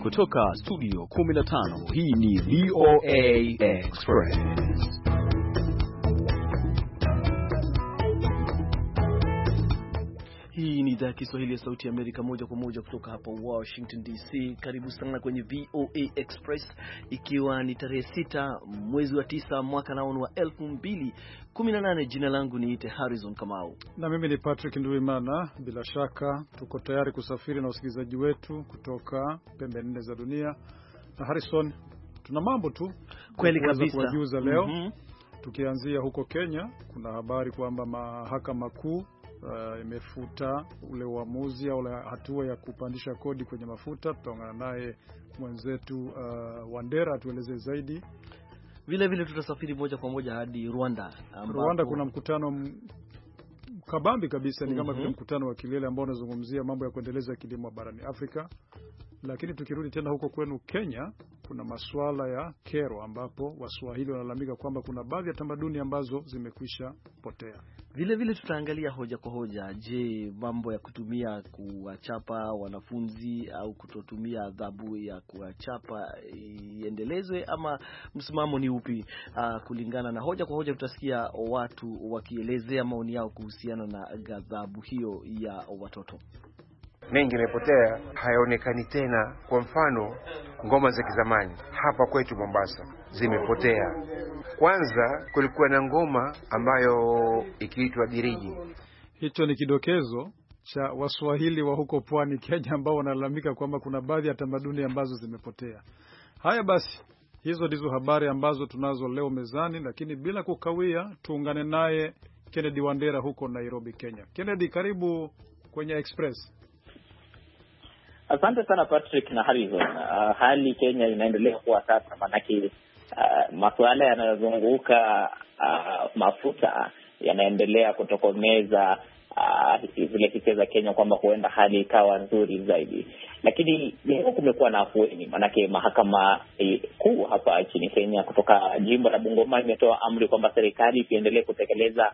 Kutoka studio 15 hii ni VOA Express. Hii ni idhaa ya Kiswahili ya Sauti ya Amerika moja kwa moja kutoka hapa Washington DC. Karibu sana kwenye VOA Express, ikiwa ni tarehe 6 mwezi wa 9 mwaka naonu wa 2018. Jina langu niite Harrison Kamau. Na mimi ni Patrick Nduwimana. Bila shaka tuko tayari kusafiri na usikilizaji wetu kutoka pembe nne za dunia. Na Harrison, tuna mambo tu kweli kabisa kuwajuza leo. Tukianzia huko Kenya, kuna habari kwamba mahakama kuu imefuta ule uamuzi au hatua ya kupandisha kodi kwenye mafuta. Tutaungana naye mwenzetu Wandera atueleze zaidi. Vile vile tutasafiri moja kwa moja hadi Rwanda. Rwanda kuna mkutano kabambi kabisa, ni kama vile mkutano wa kilele ambao unazungumzia mambo ya kuendeleza kilimo barani Afrika. Lakini tukirudi tena huko kwenu Kenya, kuna masuala ya kero ambapo Waswahili wanalalamika kwamba kuna baadhi ya tamaduni ambazo zimekwisha potea. Vile vile tutaangalia hoja kwa hoja. Je, mambo ya kutumia kuwachapa wanafunzi au kutotumia adhabu ya kuwachapa iendelezwe ama msimamo ni upi? Kulingana na hoja kwa hoja tutasikia watu wakielezea maoni yao kuhusiana na adhabu hiyo ya watoto. Mengi yamepotea, hayaonekani tena. Kwa mfano, ngoma za kizamani hapa kwetu Mombasa zimepotea. Kwanza kulikuwa na ngoma ambayo ikiitwa diriji. Hicho ni kidokezo cha Waswahili wa huko pwani Kenya ambao wanalalamika kwamba kuna baadhi ya tamaduni ambazo zimepotea. Haya basi, hizo ndizo habari ambazo tunazo leo mezani, lakini bila kukawia tuungane naye Kennedy Wandera huko Nairobi, Kenya. Kennedy, karibu kwenye Express. Asante sana Patrick na Harrison. Hali Kenya inaendelea kuwa sasa, manake masuala yanayozunguka mafuta yanaendelea kutokomeza zile hisia za Kenya kwamba huenda hali ikawa nzuri zaidi. Lakini leo kumekuwa na afueni, manake mahakama kuu hapa nchini Kenya kutoka jimbo la Bungoma imetoa amri kwamba serikali iendelee kutekeleza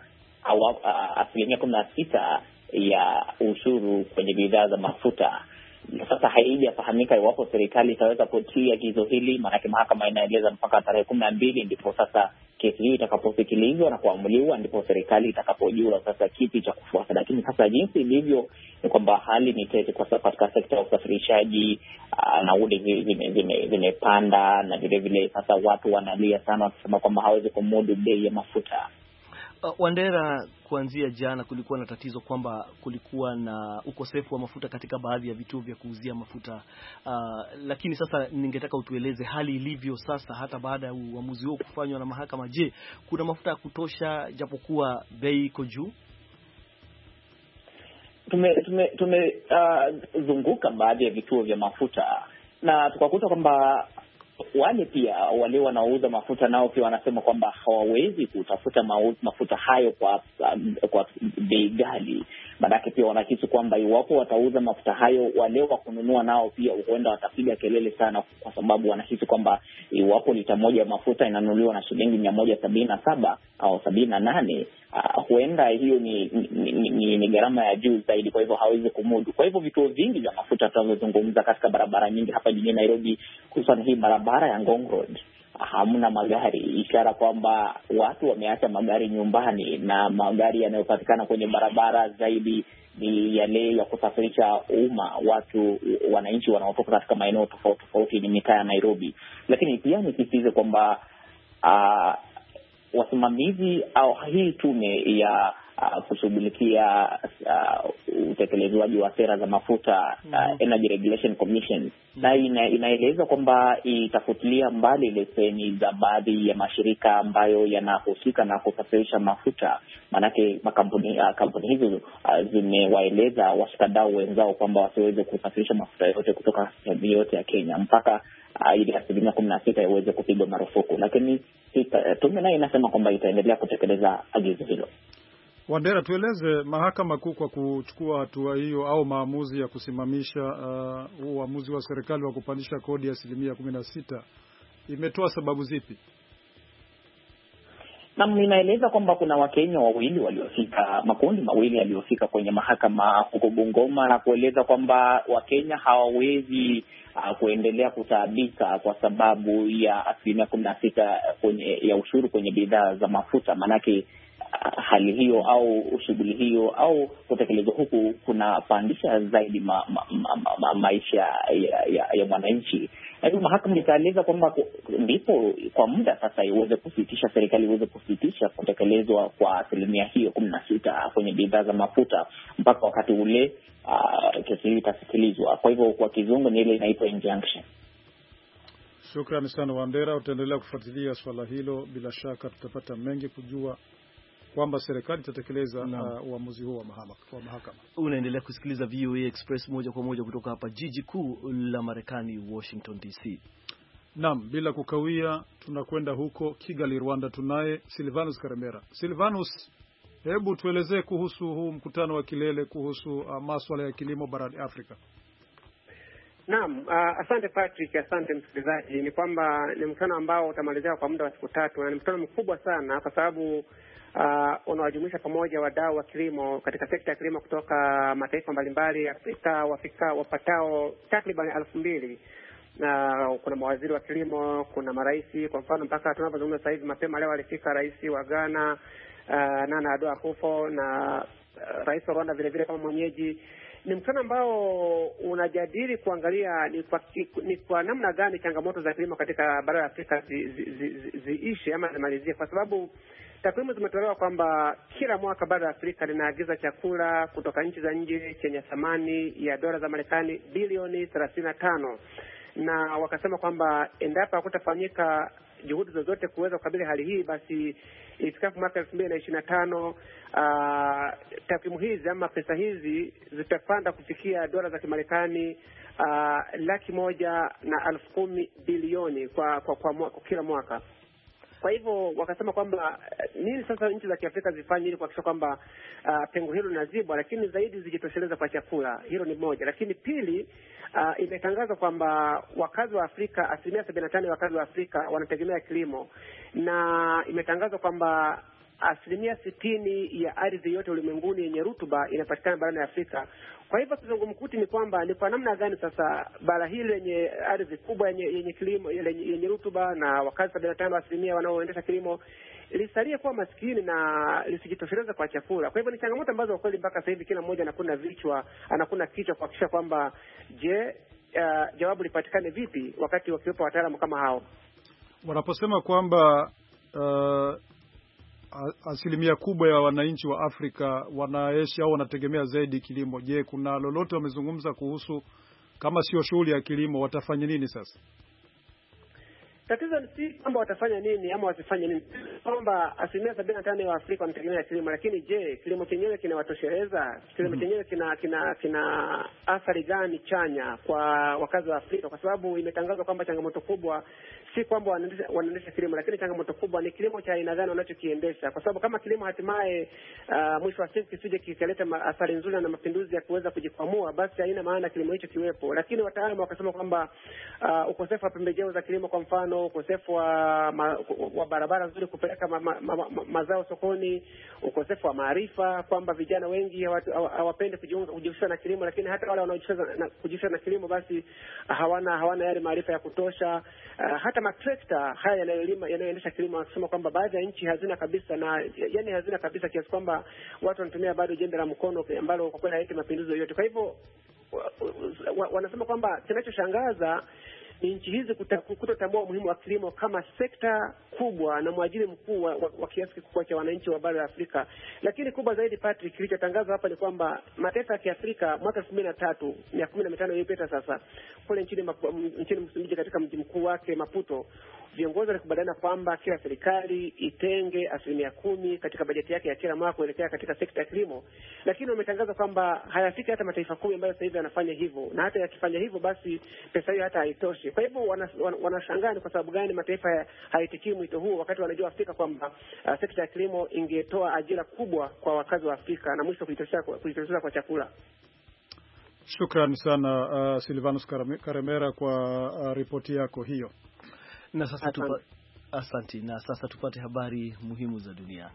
16% ya ushuru kwenye bidhaa za mafuta. Sasa haijafahamika iwapo serikali itaweza kutii agizo hili, maanake mahakama inaeleza mpaka tarehe 12 ndipo sasa kesi hiyo itakaposikilizwa na kuamuliwa, ndipo serikali itakapojua sasa kipi cha kufuata. Lakini sasa jinsi ilivyo ni kwamba hali ni tete kwa sababu katika sekta ya usafirishaji nauli zimepanda, na vile vile sasa watu wanalia sana wakisema kwamba hawezi kumudu bei ya mafuta. Wandera, kuanzia jana kulikuwa na tatizo kwamba kulikuwa na ukosefu wa mafuta katika baadhi ya vituo vya kuuzia mafuta. Lakini sasa ningetaka utueleze hali ilivyo sasa hata baada ya uamuzi huo kufanywa na mahakama. Je, kuna mafuta ya kutosha japokuwa bei iko juu? Tumezunguka baadhi ya vituo vya mafuta na tukakuta kwamba wale pia wale wanaouza mafuta nao pia wanasema kwamba hawawezi kutafuta mafuta hayo kwa bei ghali. Maanake pia wanahisi kwamba iwapo watauza mafuta hayo, wale wa kununua nao pia huenda watapiga kelele sana, kwa sababu wanahisi kwamba iwapo lita moja ya mafuta inanunuliwa na shilingi 177 au 78, huenda hiyo ni gharama ya juu zaidi, kwa hivyo hawezi kumudu. Kwa hivyo vituo vingi vya mafuta tunavyozungumza katika barabara nyingi hapa jijini Nairobi, hususan hii barabara ya Ngong Road, hamna magari, ishara kwamba watu wameacha magari nyumbani, na magari yanayopatikana kwenye barabara zaidi ni yale ya kusafirisha umma, wananchi wanaotoka katika maeneo tofauti tofauti ni mitaa ya Nairobi. Lakini pia nisisitize kwamba wasimamizi au hii tume ya kushughulikia utekelezwaji wa sera za mafuta, Energy Regulation Commission, na inaeleza kwamba itafutilia mbali leseni za baadhi ya mashirika ambayo yanahusika na kusafirisha mafuta. Maanake kampuni hizo zimewaeleza washikadau wenzao kwamba wasiweze kusafirisha mafuta yote kutoka sehemu yote ya Kenya mpaka ili 16% iweze kupigwa marufuku. Lakini tume nayo inasema kwamba itaendelea kutekeleza agizo hilo. Wandera, tueleze mahakama kuu kwa kuchukua hatua hiyo au maamuzi ya kusimamisha uamuzi wa serikali wa kupandisha kodi ya 16%, imetoa sababu zipi? Na ninaeleza kwamba kuna Wakenya wawili waliofika, makundi mawili yaliyofika kwenye mahakama huko Bungoma na kueleza kwamba Wakenya hawawezi kuendelea kutaabika kwa sababu ya 16% ya ushuru kwenye bidhaa za mafuta. Manake hali hiyo au shughuli hiyo au kutekelezwa huku kunapandisha zaidi maisha ya mwananchi. Na hivyo mahakama itaeleza kwamba ndipo kwa muda sasa serikali iweze kusitisha kutekelezwa kwa 16% kwenye bidhaa za mafuta mpaka wakati ule kesi hii itasikilizwa. Kwa hivyo kwa kizungu ni ile inaitwa injunction. Shukrani sana Wandera, utaendelea kufuatilia swala hilo. Bila shaka tutapata mengi kujua kwamba serikali itatekeleza uamuzi huo wa mahakama. Unaendelea kusikiliza VOA Express moja kwa moja kutoka hapa jiji kuu la Marekani, Washington DC. Naam, bila kukawia tunakwenda huko Kigali, Rwanda. Tunaye Silvanus Karemera. Silvanus, hebu tuelezee kuhusu huu mkutano wa kilele kuhusu masuala ya kilimo barani Afrika. Naam, asante Patrick, asante msikilizaji. Ni kwamba ni mkutano ambao utamalizika kwa muda wa siku 3 na ni mkutano mkubwa sana kwa sababu unawajumuisha pamoja wadau wa kilimo katika sekta ya kilimo kutoka mataifa mbalimbali ya Afrika, wapatao takriban 2,000. Na kuna mawaziri wa kilimo, kuna marais. Kwa mfano mpaka tunapozungumza sasa hivi, mapema leo alifika rais wa Ghana Nana Addo-Akufo na rais wa Rwanda vile vile kama mwenyeji. Ni mkutano ambao unajadili kuangalia ni kwa namna gani changamoto za kilimo katika bara la Afrika ziishi ama zimalizie, kwa sababu takwimu zimetolewa kwamba kila mwaka bara la Afrika linaagiza chakula kutoka nchi za nje chenye thamani ya dola za Marekani bilioni 35, na wakasema kwamba endapo hakutafanyika juhudi zozote kuweza kukabili hali hii, basi ifikapo mwaka 2025 takwimu hizi ama pesa hizi zitapanda kufikia dola za Kimarekani 110,000 bilioni kwa kila mwaka. Kwa hivyo wakasema kwamba nini sasa nchi za Kiafrika zifanye ili kuhakikisha kwamba pengo hilo linazibwa, lakini zaidi zijitosheleza kwa chakula. Hilo ni moja. Lakini pili, imetangazwa kwamba wakazi wa Afrika, 75% ya wakazi wa Afrika wanategemea kilimo, na imetangazwa kwamba 60% ya ardhi yote ulimwenguni yenye rutuba inapatikana barani Afrika. Kwa hivyo kizungumkuti ni kwamba ni kwa namna gani sasa bara hili lenye ardhi kubwa yenye kilimo yenye rutuba na wakazi 75% wanaoendesha kilimo lisalie kuwa maskini na lisijitosheleze kwa chakula. Kwa hivyo ni changamoto ambazo kwa kweli mpaka sasa hivi kila mmoja anakuna kichwa kuhakikisha kwamba jawabu lipatikane vipi wakati wakiwepo wataalamu kama hao. Wanaposema kwamba asilimia kubwa ya wananchi wa Afrika wanaishi au wanategemea zaidi kilimo. Je, kuna lolote wamezungumza kuhusu kama sio shughuli ya kilimo watafanya nini sasa? Tatizo ni si kwamba watafanya nini ama wasifanye nini, kwamba 75% ya Afrika wanategemea kilimo, lakini je, kilimo chenyewe kinawatosheleza? Kilimo chenyewe kina athari gani chanya kwa wakazi wa Afrika? Kwa sababu imetangazwa kwamba changamoto kubwa si kwamba wanaendesha kilimo, lakini changamoto kubwa ni kilimo cha aina gani wanachokiendesha. Kwa sababu kama kilimo hatimaye mwisho wa siku kisije kikaleta athari nzuri na mapinduzi ya kuweza kujikwamua, basi haina maana kilimo hicho kiwepo. Lakini wataalamu wakasema kwamba ukosefu wa pembejeo za kilimo, kwa mfano ukosefu wa barabara nzuri kupeleka mazao sokoni, ukosefu wa maarifa, kwamba vijana wengi hawapendi kujihusisha na kilimo, lakini hata wale wanaojihusisha na kilimo basi hawana yale maarifa ya kutosha. Hata matrekta haya yanayoendesha kilimo wanasema kwamba baadhi ya nchi hazina kabisa kiasi kwamba watu wanatumia bado jembe la mkono ambalo kwa kweli haileti mapinduzi yoyote. Kwa hivyo wanasema kwamba kinachoshangaza ni nchi hizi kutotambua umuhimu wa kilimo kama sekta kubwa na mwajiri mkuu wa kiasi kikubwa cha wananchi wa bara la Afrika. Lakini kubwa zaidi, Patrick, kilichotangazwa hapa ni kwamba mataifa ya Kiafrika mwaka 2003, miaka 15 iliyopita sasa, kule nchini Msumbiji katika mji mkuu wake Maputo, viongozi walikubaliana kwamba kila serikali itenge 10% katika bajeti yake ya kila mwaka kuelekea katika sekta ya kilimo. Lakini wametangaza kwamba hayafiki hata mataifa 10 ambayo sasa hivi yanafanya hivyo, na hata yakifanya hivyo basi pesa hiyo hata haitoshi. Kwa hivyo wanashangaa ni kwa sababu gani mataifa haitikii mwito huu, wakati wanajua Afrika kwamba sekta ya kilimo ingetoa ajira kubwa kwa wakazi wa Afrika na mwisho kujitosheleza kwa chakula. Shukrani sana Silvanus Karemera kwa ripoti yako hiyo. Na sasa Asante, na sasa tupate habari muhimu za dunia.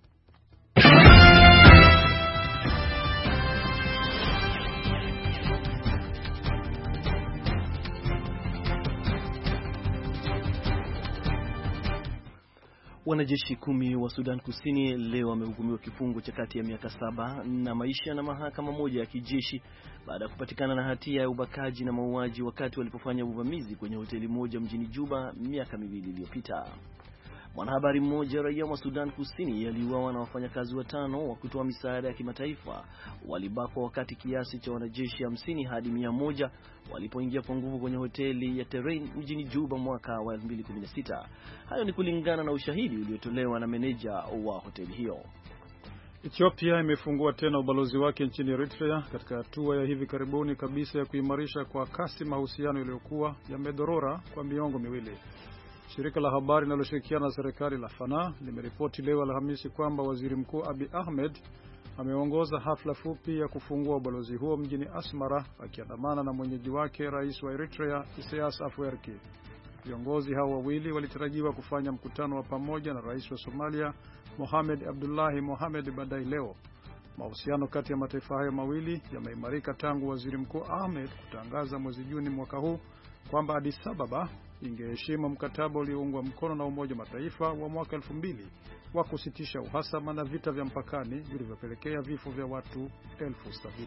Wanajeshi 10 wa Sudan Kusini leo wamehukumiwa kifungo cha kati ya miaka 7 na maisha na mahakama moja ya kijeshi baada ya kupatikana na hatia ya ubakaji na mauaji wakati walipofanya uvamizi kwenye hoteli moja mjini Juba miaka 2 iliyopita. Mwanahabari mmoja raia wa Sudan Kusini aliuawa na wafanyakazi 5 wa kutoa misaada ya kimataifa walibakwa wakati kiasi cha wanajeshi 50 hadi 100 walipoingia kwa nguvu kwenye hoteli ya Terrain mjini Juba mwaka wa 2016. Hayo ni kulingana na ushahidi uliotolewa na meneja wa hoteli hiyo. Ethiopia imefungua tena ubalozi wake nchini Eritrea katika hatua ya hivi karibuni kabisa ya kuimarisha kwa kasi mahusiano yaliyokuwa yamedorora kwa miongo miwili. Shirika la habari linaloshirikiana na serikali la Fana limeripoti leo Alhamisi kwamba Waziri Mkuu Abiy Ahmed ameongoza hafla fupi ya kufungua ubalozi huo mjini Asmara akiandamana na mwenyeji wake Rais wa Eritrea Isaias Afwerki. Viongozi hao wawili walitarajiwa kufanya mkutano wa pamoja na Rais wa Somalia Mohamed Abdullahi Mohamed baadaye leo. Mahusiano kati ya mataifa hayo mawili yameimarika tangu Waziri Mkuu Ahmed kutangaza mwezi Juni mwaka huu kwamba Addis Ababa ingeheshimu mkataba ulioungwa mkono na Umoja wa Mataifa wa mwaka 2000 wa kusitisha uhasama na vita vya mpakani vilivyopelekea vifo vya watu 70,000.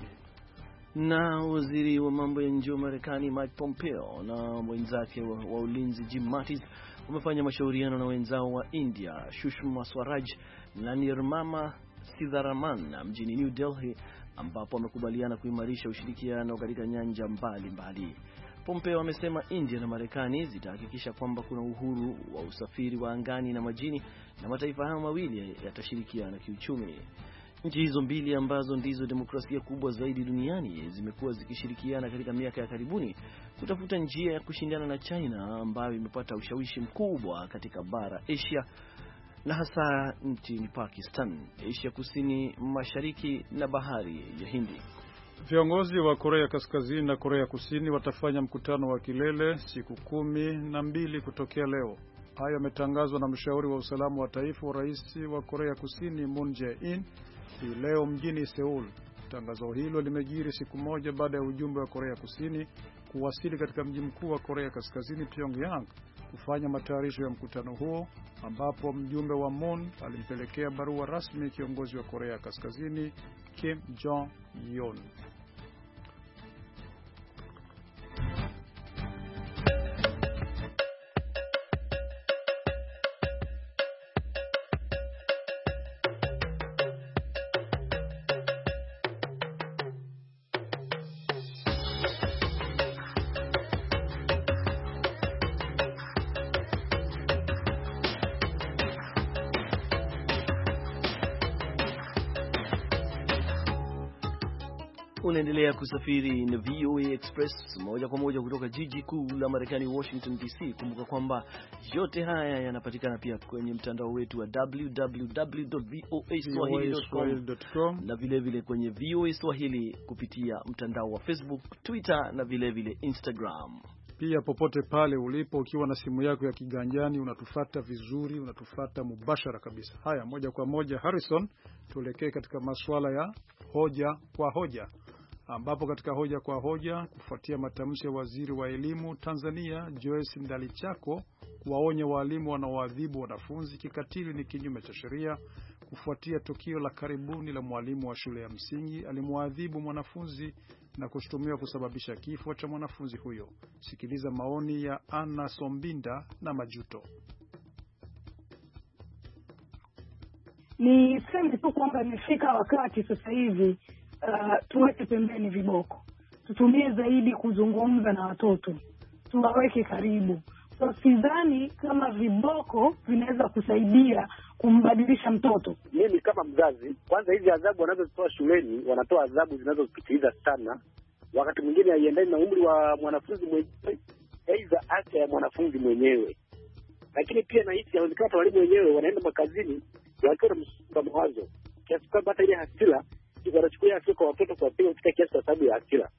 Na waziri wa mambo ya nje wa Marekani Mike Pompeo na mwenzake wa ulinzi Jim Mattis wamefanya mashauriano na wenzao wa India Sushma Swaraj na Nirmala Sitharaman mjini New Delhi, ambapo wamekubaliana kuimarisha ushirikiano katika nyanja mbalimbali. Pompeo amesema India na Marekani zitahakikisha kwamba kuna uhuru wa usafiri wa angani na majini na mataifa hayo mawili yatashirikiana kiuchumi. Nchi hizo mbili ambazo ndizo demokrasia kubwa zaidi duniani zimekuwa zikishirikiana katika miaka ya karibuni kutafuta njia ya kushindana na China ambayo imepata ushawishi mkubwa katika bara Asia na hasa nchini Pakistan, Asia Kusini Mashariki na Bahari ya Hindi. Viongozi wa Korea Kaskazini na Korea Kusini watafanya mkutano wa kilele siku 12 kutokea leo. Hayo yametangazwa na mshauri wa usalama wa taifa wa rais wa Korea Kusini Moon Jae-in hii leo mjini Seoul. Tangazo hilo limejiri siku moja baada ya ujumbe wa Korea Kusini kuwasili katika mji mkuu wa Korea Kaskazini Pyongyang kufanya matayarisho ya mkutano huo, ambapo mjumbe wa Moon alimpelekea barua rasmi kiongozi wa Korea Kaskazini Kim Jong-un. Unaendelea kusafiri na VOA Express moja kwa moja kutoka jiji kuu la Marekani Washington DC. Kumbuka kwamba yote haya yanapatikana pia kwenye mtandao wetu wa www.voaswahili.com na vile vile kwenye VOA Swahili kupitia mtandao wa Facebook, Twitter na vile vile Instagram. Pia popote pale ulipo, ukiwa na simu yako ya kiganjani unatufuata vizuri, unatufuata mubashara kabisa. Haya, moja kwa moja Harrison, tuelekee katika masuala ya hoja kwa hoja, ambapo katika hoja kwa hoja, kufuatia matamshi ya waziri wa elimu Tanzania Joyce Ndalichako kuwaonya walimu wanaoadhibu wanafunzi kikatili ni kinyume cha sheria, kufuatia tukio la karibuni la mwalimu wa shule ya msingi alimwadhibu mwanafunzi na kushtumiwa kusababisha kifo cha mwanafunzi huyo. Sikiliza maoni ya Anna Sombinda na Majuto. Ni sema tu kwamba imefika wakati sasa hivi tuweke pembeni viboko. Tutumie zaidi kuzungumza na watoto. Tuwaweke karibu. So sidhani kama viboko vinaweza kusaidia kumbadilisha mtoto. Mimi kama mzazi, kwanza hizi adhabu wanazotoa shuleni, wanatoa adhabu zinazopitiliza sana. Wakati mwingine haiendani na umri wa mwanafunzi mwenyewe, aidha afya ya mwanafunzi mwenyewe. Lakini pia na hisi inawezekana walimu wenyewe wanaenda makazini wakiwa na msongo wa mawazo. Kiasi kwamba hata ile hasira wanachukua hasira kwa watoto kwa piga kupita kiasi kwa sababu ya hasira.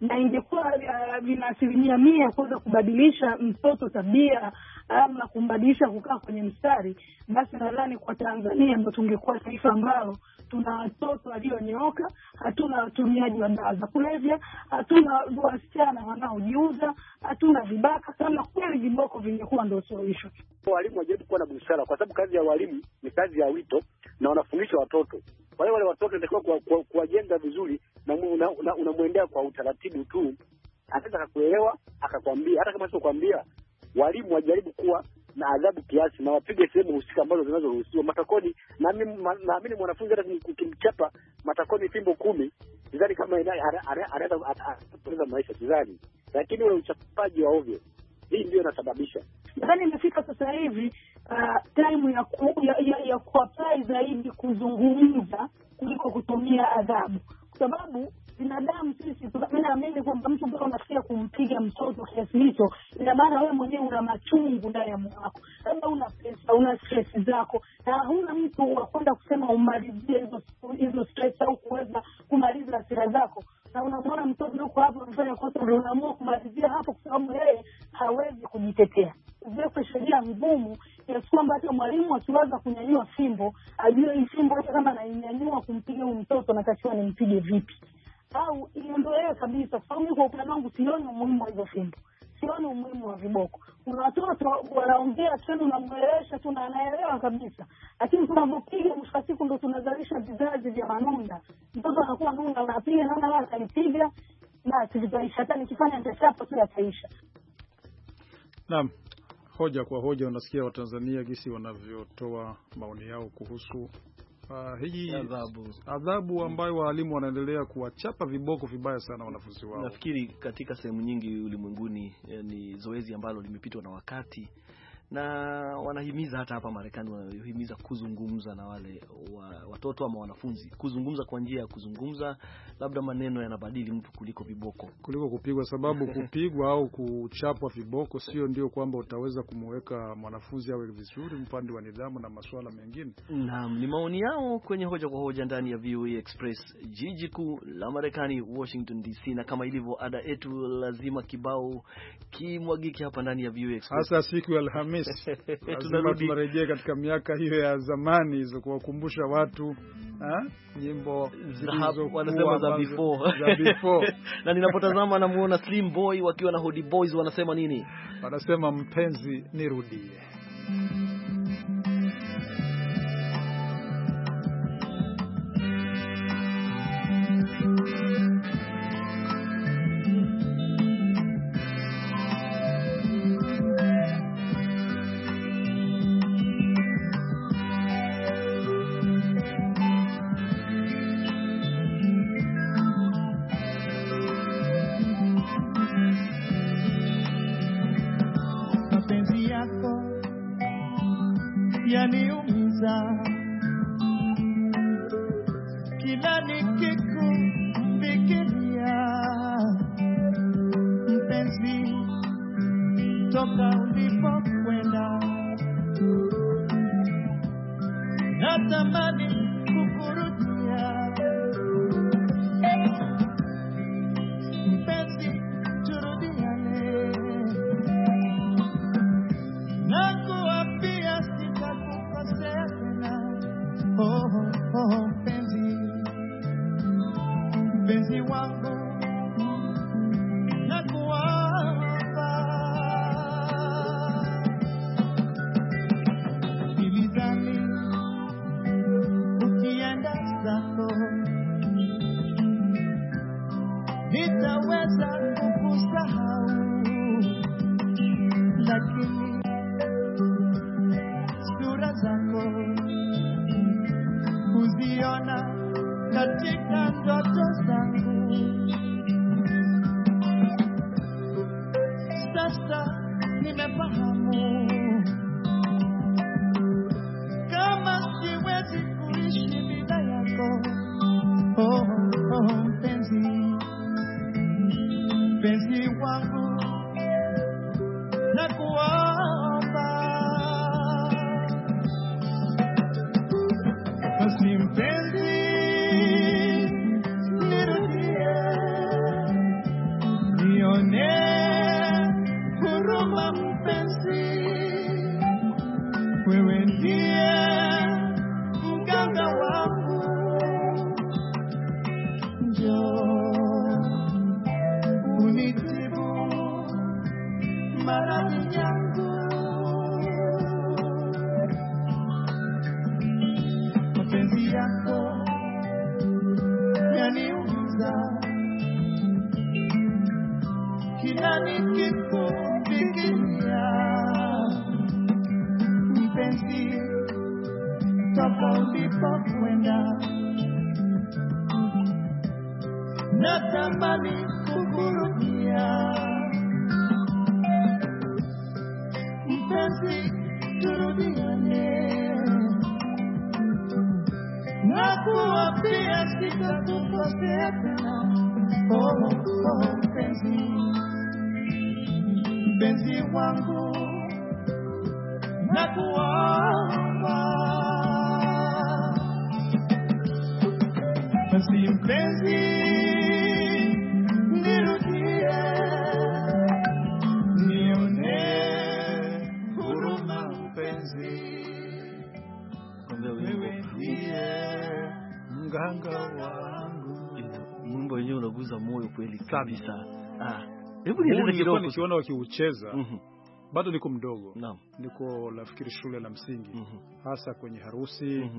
na ingekuwa vina 100% kuweza kubadilisha mtoto tabia ama kumbadilisha kukaa kwenye mstari, basi nadhani kwa Tanzania ndio tungekuwa taifa ambalo tuna watoto walionyooka, hatuna watumiaji wa dawa za kulevya, hatuna wasichana wanaojiuza, hatuna vibaka. Kama kweli viboko vingekuwa ndio suluhisho. Walimu wajaribu kuwa na busara, kwa sababu kazi ya walimu ni kazi ya wito na wanafundisha watoto. Kwa hiyo wale watoto natakiwa kuwajenga vizuri na unamwendea kwa utaratibu tu. Anaweza kukuelewa akakwambia, hata kama sio kwambia, walimu wajaribu kuwa na adhabu kiasi na wapige sehemu husika ambazo zinazoruhusiwa. Matakoni, naamini mwanafunzi hata ukimchapa matakoni fimbo 10, sidhani kama anaweza kupoteza maisha, sidhani. Lakini ule uchapaji wa ovyo, hii ndio inasababisha. Nadhani imefika sasa hivi time ya kuapply zaidi kuzungumza kuliko kutumia adhabu, kwa sababu binadamu sisi tunaamini kwamba mtu bora unasikia kumpiga mtoto kiasi hicho, ina maana wewe mwenyewe una machungu ndani ya moyo wako, labda una pesa, una stress zako, na huna mtu wa kwenda kusema umalizie hizo stress au kuweza kumaliza hasira zako, na unamwona mtoto yuko hapo anafanya kosa, ndio unaamua kumalizia hapo kwa sababu yeye hawezi kujitetea. Uweke sheria ngumu ya kwamba hata mwalimu akiwaza kunyanyua fimbo, ajue hii fimbo hata kama anainyanyua kumpiga huyu mtoto natakiwa nimpige vipi, au iondolewe kabisa. Kwa sababu kwa upande wangu sioni umuhimu wa hizo fimbo, sioni umuhimu wa viboko. Kuna watoto wanaongea tena unamwelewesha tu na anaelewa kabisa, lakini tunapopiga mwisho wa siku ndo tunazalisha vizazi vya manunda. Mtoto anakuwa nunda, unapiga naona wala atanipiga, basi vitaisha, hata nikifanya nitachapa tu yataisha. Naam, hoja kwa hoja unasikia Watanzania gisi wanavyotoa maoni yao kuhusu hii adhabu ambayo walimu wanaendelea kuwachapa viboko vibaya sana wanafunzi wao. Nafikiri katika sehemu nyingi ulimwenguni ni zoezi ambalo limepitwa na wakati, na wanahimiza hata hapa Marekani wanahimiza kuzungumza na wale watoto ama wanafunzi, kuzungumza kwa njia ya kuzungumza, labda maneno yanabadili mtu kuliko viboko, kuliko kupigwa, sababu kupigwa au kuchapwa viboko sio ndio kwamba utaweza kumweka mwanafunzi awe vizuri mpande wa nidhamu na masuala mengine. Naam, ni maoni yao kwenye hoja kwa hoja ndani ya VOA Express, jiji kuu la Marekani, Washington DC, na kama ilivyo ada yetu lazima kibao kimwagike hapa ndani ya VOA Express. Hasa siku ya Alhamisi tunarejea katika miaka hiyo ya zamani hizo kuwakumbusha watu nyimbo wanasema za before. Na ninapotazama namuona Slim Boy wakiwa na Hodi Boys, wanasema nini? Wanasema mpenzi nirudie. Kila nikikufikiria mpenzi, toka ulipokwenda natamani kukurudia. Mpenzi, turudiane, nakuapia sitakukosea tena. Mpenzi wangu, nakuomba. Nilidhani ukienda zako nitaweza kukusahau, lakini sura zako kuziona katika ndoto zangu. Sasa nimefahamu kama siwezi kuishi bila yako. Mpenzi wangu, nakuomba. Basi mpenzi, nirudie, ndiye mganga wangu, njoo unitibu maradhi yangu. Mapenzi yako yaniumiza kila nikikufikiria. Mpenzi, toka ulipokwenda natamani kukurudia. Mpenzi, turudiane, nakuapia sitakukosea tena. Oh, oh, mpenzi, mpenzi wangu, nakuomba basi mpenzi, nirudie, nione huruma mpenzi, wewe ndiye mganga wangu. Mungu wenyewe unaguza moyo kweli kabisa. Hebu nieleze kidogo. Nikiona wakiucheza bado niko mdogo. Naam. Niko nafikiri shule la msingi. Hasa kwenye harusi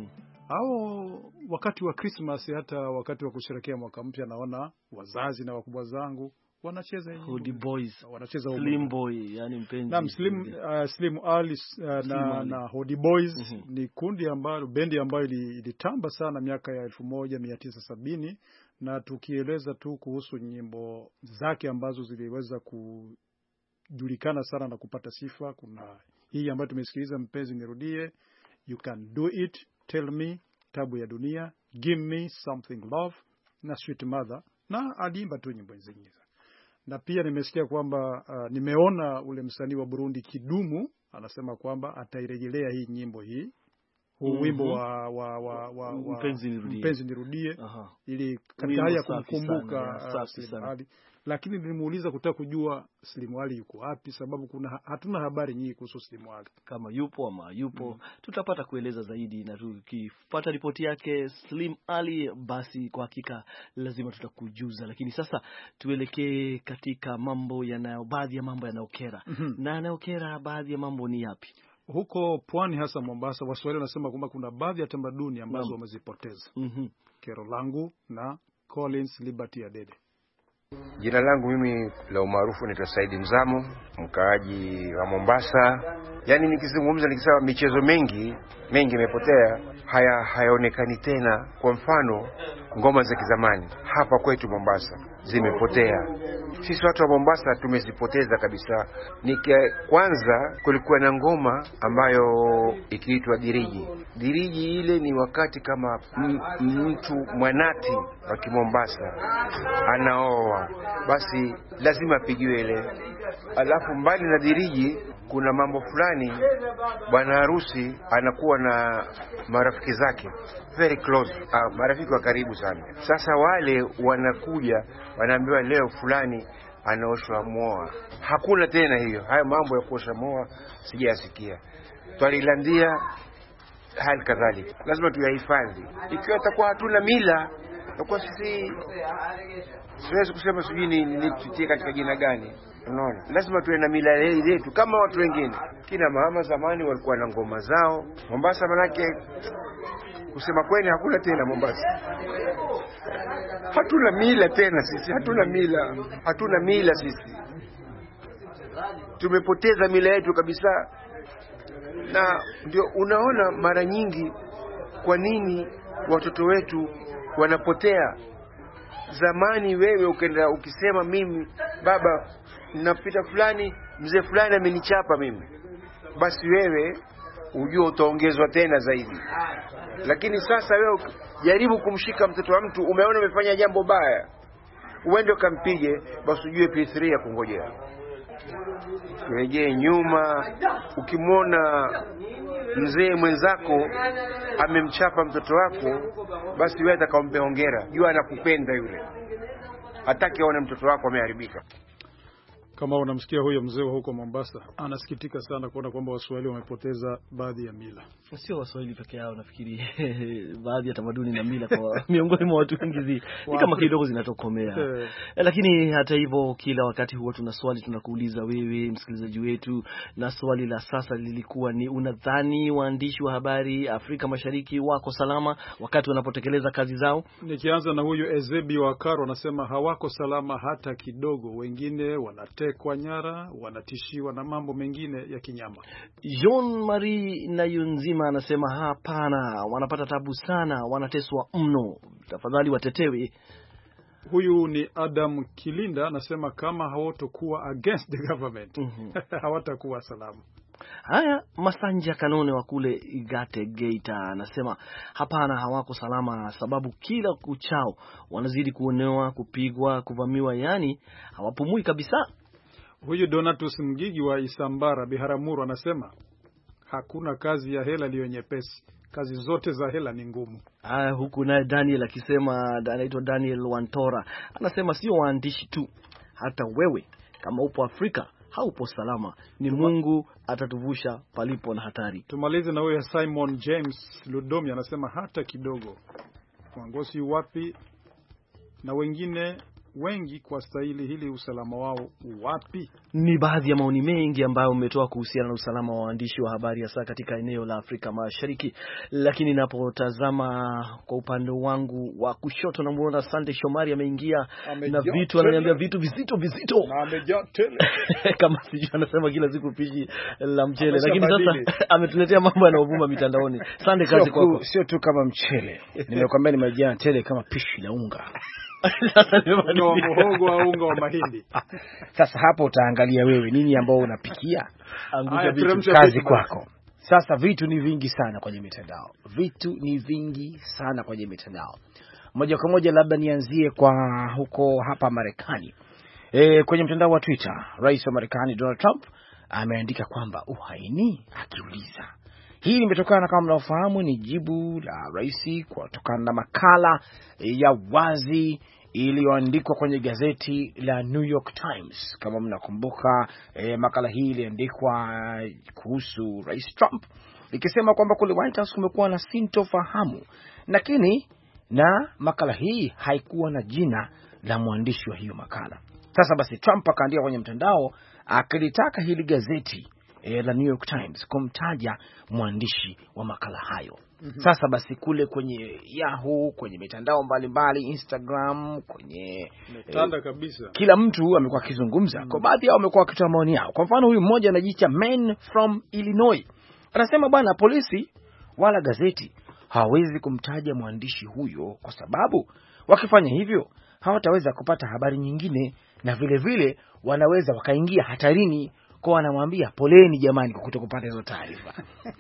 au wakati wa Christmas, hata wakati wa kusherehekea mwaka mpya, naona wazazi na wakubwa zangu wanacheza Hoodie Boys, wanacheza Slim Boy, yani mpenzi. Naam, Slim Ali na Hoodie Boys ni kundi ambalo, bendi ambayo ilitamba sana miaka ya 1970, na tukieleza tu kuhusu nyimbo zake ambazo ziliweza kujulikana sana na kupata sifa, kuna hii ambayo tumesikiliza, Mpenzi Nirudie, You Can Do It, Tell Me, Tabu ya Dunia, Give Me Something Love na Sweet Mother, na aliimba tu nyimbo zingine. Na pia nimesikia kwamba nimeona ule msanii wa Burundi Kidumu anasema kwamba atairejelea hii nyimbo hii, wimbo wa Mpenzi Nirudie, ili katika haya kumkumbuka Slim Ali. Lakini nilimuuliza kutaka kujua Slim Ali yuko wapi, sababu hatuna habari nyingi kuhusu Slim Ali. Kama yupo ama yupo, tutapata kueleza zaidi, na tukipata ripoti yake Slim Ali, basi kwa hakika lazima tutakujuza. Lakini sasa tuelekee katika mambo baadhi ya mambo yanayokera. Na yanayokera, baadhi ya mambo ni yapi? Huko pwani, hasa Mombasa, Waswahili wanasema kwamba kuna baadhi ya tamaduni ambazo wamezipoteza. Kero langu na Collins Liberty Adede. Jina langu mimi la umaarufu ni Saidi Mzamo, mkaaji wa Mombasa. Yaani nikizungumza nikisema michezo mengi imepotea, hayaonekani tena. Kwa mfano, ngoma za kizamani hapa kwetu Mombasa zimepotea. Sisi watu wa Mombasa tumezipoteza kabisa. Kwanza kulikuwa na ngoma ambayo ikiitwa diriji. Diriji ile ni wakati kama mtu mwanati wa Kimombasa anaoa, basi lazima apigiwe ile. Alafu mbali na diriji kuna mambo fulani, bwana harusi anakuwa na marafiki zake very close, marafiki wa karibu sana. Sasa wale wanakuja wanaambiwa leo fulani anaoshwa moa. Hakuna tena hiyo, haya mambo ya kuosha moa sijasikia. Twalilandia hali kadhalika, lazima tuyahifadhi. Ikiwa takuwa hatuna mila, kwa sisi siwezi kusema sijui ni tutie katika jina gani. Unaona, lazima tuwe na mila yetu kama watu wengine. Kina mama zamani walikuwa na ngoma zao. Mombasa manake kusema kweli hakuna tena Mombasa. Hatuna mila tena sisi, hatuna mila sisi. Tumepoteza mila yetu kabisa. Na ndio unaona mara nyingi kwa nini watoto wetu wanapotea. Zamani wewe ukenda ukisema mimi baba napita fulani, mzee fulani amenichapa mimi, basi wewe ujue utaongezwa tena zaidi. Lakini sasa wewe jaribu kumshika mtoto wa mtu, umeona umefanya jambo baya, uende ukampige, basi ujue P3 ya kungojea. Turejee nyuma, ukimwona mzee mwenzako amemchapa mtoto wako, basi wewe atakampe hongera, jua anakupenda yule, hataki aone mtoto wako ameharibika. Kama unamsikia huyo mzee wa huko Mombasa, anasikitika sana kuona kwamba Waswahili wamepoteza baadhi ya mila. Sio Waswahili peke yao, nafikiri baadhi ya tamaduni na mila kwa miongoni mwa watu wengi ni kama kidogo zinatokomea. Lakini hata hivyo, kila wakati huwa tuna swali tunakuuliza wewe msikilizaji wetu, na swali la sasa lilikuwa ni unadhani waandishi wa habari Afrika Mashariki wako salama wakati wanapotekeleza kazi zao? Nikianza na huyu Ezebi wa Karo, anasema hawako salama hata kidogo, wengine wanatekwa nyara, wanatishiwa na mambo mengine ya kinyama. John Marie na Yunzima anasema hapana, wanapata tabu sana, wanateswa mno, tafadhali watetewe. Huyu ni Adam Kilinda, anasema kama hawatokuwa against the government hawatakuwa salama. Haya, Masanja Kanone wa kule Igate Geita anasema hapana, hawako salama, sababu kila kuchao wanazidi kuonewa, kupigwa, kuvamiwa, yani hawapumui kabisa. Huyu Donatus Mgigi wa Isambara Biharamuru anasema hakuna kazi ya hela iliyo nyepesi, kazi zote za hela ni ngumu. Huku naye Daniel akisema, anaitwa Daniel Wantora, anasema sio waandishi tu, hata wewe kama upo Afrika haupo salama, ni Mungu atatuvusha palipo na hatari. Tumalize na huyo Simon James Ludomi anasema hata kidogo, Wangosi wapi na wengine wengi kwa stahili hili, usalama wao wapi? Ni baadhi ya maoni mengi ambayo umetoa kuhusiana na usalama wa waandishi wa habari hasa katika eneo la Afrika Mashariki. Lakini napotazama kwa upande wangu wa kushoto, namuona Sunday Shomari ameingia na vitu, ananiambia vitu vizito na amejaa tele kama sijui anasema kila siku pishi la mchele, lakini sasa ametuletea mambo yanayovuma mitandaoni. Sunday, kazi kwako. Sio tu kama mchele, nimekwambia nimejaa tele kama pishi la unga. Unga wa muhogo au unga wa mahindi. Sasa hapo utaangalia wewe nini ambao unapikia. Kazi kwako. Sasa vitu ni vingi sana kwenye mitandao. Moja kwa moja labda nianzie kwa huko hapa Marekani. Kwenye mtandao wa Twitter, Rais wa Marekani Donald Trump ameandika kwamba uhaini, akiuliza. Hii limetokana kama mnaofahamu ni jibu la rais kutokana na makala ya wazi iliyoandikwa kwenye gazeti la New York Times. Kama mnakumbuka, makala hii iliandikwa kuhusu Rais Trump ikisema kwamba kule White House kumekuwa na sintofahamu, lakini na makala hii haikuwa na jina la mwandishi wa hiyo makala. Sasa basi Trump akaandika kwenye mtandao akilitaka hili gazeti la New York Times kumtaja mwandishi wa makala hayo. Sasa basi kule kwenye Yahoo, kwenye mitandao mbalimbali, Instagram, kwenye metanda kabisa, kila mtu amekuwa akizungumza. Kwa baadhi yao wamekuwa wakitoa maoni yao. Kwa mfano huyu mmoja anajiita Man from Illinois, anasema bwana, polisi wala gazeti hawezi kumtaja mwandishi huyo kwa sababu wakifanya hivyo hawataweza kupata habari nyingine, na vile vile wanaweza wakaingia hatarini. Kwa anamwambia poleni jamani kwa kutokupata hizo taarifa.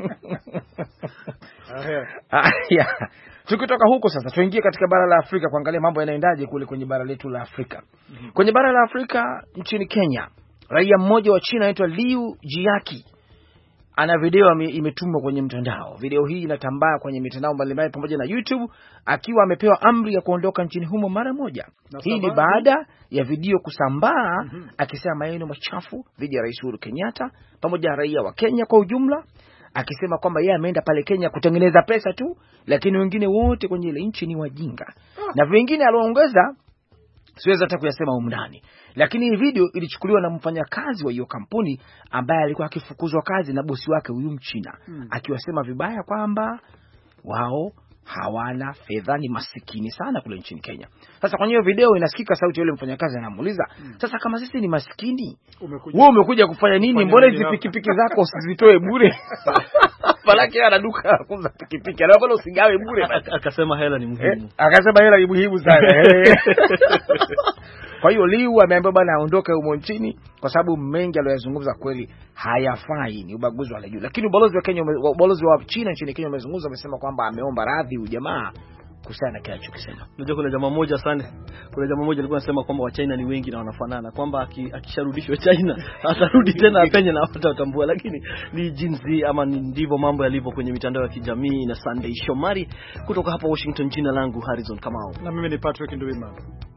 Tukitoka huko sasa tuingie katika bara la Afrika kuangalia mambo yanaendaje kule kwenye bara letu la Afrika. Kwenye bara la Afrika, nchini Kenya, raia mmoja wa China anaitwa Liu Jiaki ana video imetumwa kwenye mtandao. Video hii inatambaa kwenye mitandao mbalimbali pamoja na YouTube, akiwa amepewa amri ya kuondoka nchini humo mara moja. Hii ni baada ya video kusambaa akisema maneno machafu dhidi ya Rais Uhuru Kenyatta pamoja na raia wa Kenya kwa ujumla, akisema kwamba yeye ameenda pale Kenya kutengeneza pesa tu, lakini wengine wote kwenye ile nchi ni wajinga. Na vingine aliongeza siweza hata kuyasema huko ndani. Lakini hii video ilichukuliwa na mfanyakazi wa hiyo kampuni ambaye alikuwa akifukuzwa kazi na bosi wake huyu Mchina, akiwasema vibaya kwamba wao hawana fedha, ni masikini sana kule nchini Kenya. Sasa kwenye hiyo video inasikika sauti ya yule mfanyakazi anamuuliza, sasa kama sisi ni masikini, wewe umekuja kufanya nini? Mbona hizi pikipiki zako usizitoe bure? Palaki ana duka kuuza pikipiki, na mbona usigawe bure? Akasema hela ni muhimu. Akasema hela ni muhimu sana. Kwa hiyo Liu ameambiwa bana aondoke humo nchini kwa sababu mengi aliyozungumza kweli hayafai, ni ubaguzi wa juu. Lakini ubalozi wa China nchini Kenya umezungumza, amesema kwamba ameomba radhi ujamaa kuhusiana na kile alichokisema. Unajua kuna jamaa mmoja alikuwa anasema kwamba Wachina ni wengi na wanafanana, kwamba akisharudishwa China atarudi tena Kenya na watatambua, lakini ni jinsi ama ndivyo mambo yalivyo kwenye mitandao ya kijamii. Na Sunday Shomari kutoka hapa Washington, jina langu Harrison Kamau. Na mimi ni Patrick Nduwimana.